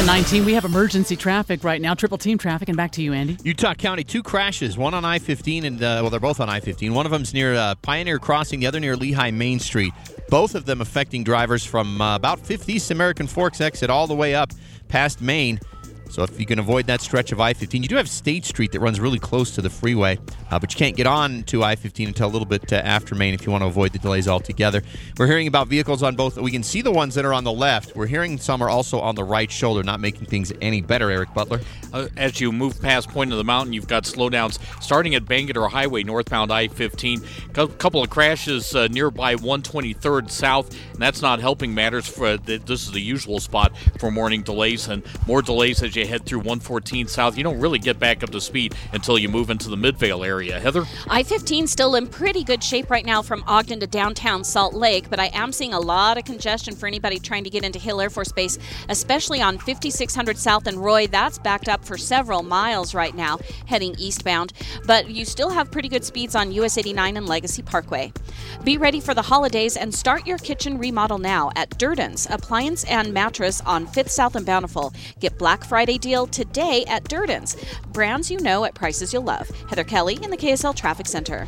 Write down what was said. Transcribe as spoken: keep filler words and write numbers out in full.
nineteen, we have emergency traffic right now, triple team traffic, and back to you, Andy. Utah County, two crashes, one on I fifteen, and uh, well, they're both on I fifteen. One of them's near uh, Pioneer Crossing, the other near Lehigh Main Street. Both of them affecting drivers from uh, about fifth East American Forks exit all the way up past Main. So if you can avoid that stretch of I fifteen, you do have State Street that runs really close to the freeway, uh, but you can't get on to I fifteen until a little bit uh, after Main if you want to avoid the delays altogether. We're hearing about vehicles on both. We can see the ones that are on the left. We're hearing some are also on the right shoulder, not making things any better, Eric Butler. Uh, as you move past Point of the Mountain, you've got slowdowns starting at Bangerter Highway, northbound I fifteen. A couple of crashes uh, nearby one twenty-third South, and that's not helping matters. For the, This is the usual spot for morning delays, and more delays as you head through one fourteen South. You don't really get back up to speed until you move into the Midvale area. Heather? I fifteen still in pretty good shape right now from Ogden to downtown Salt Lake, but I am seeing a lot of congestion for anybody trying to get into Hill Air Force Base, especially on fifty-six hundred South and Roy. That's backed up for several miles right now, heading eastbound, but you still have pretty good speeds on U S eighty-nine and Legacy Parkway. Be ready for the holidays and start your kitchen remodel now at Durden's Appliance and Mattress on fifth South and Bountiful. Get Black Friday deal today at Durden's. Brands you know at prices you'll love. Heather Kelly in the K S L Traffic Center.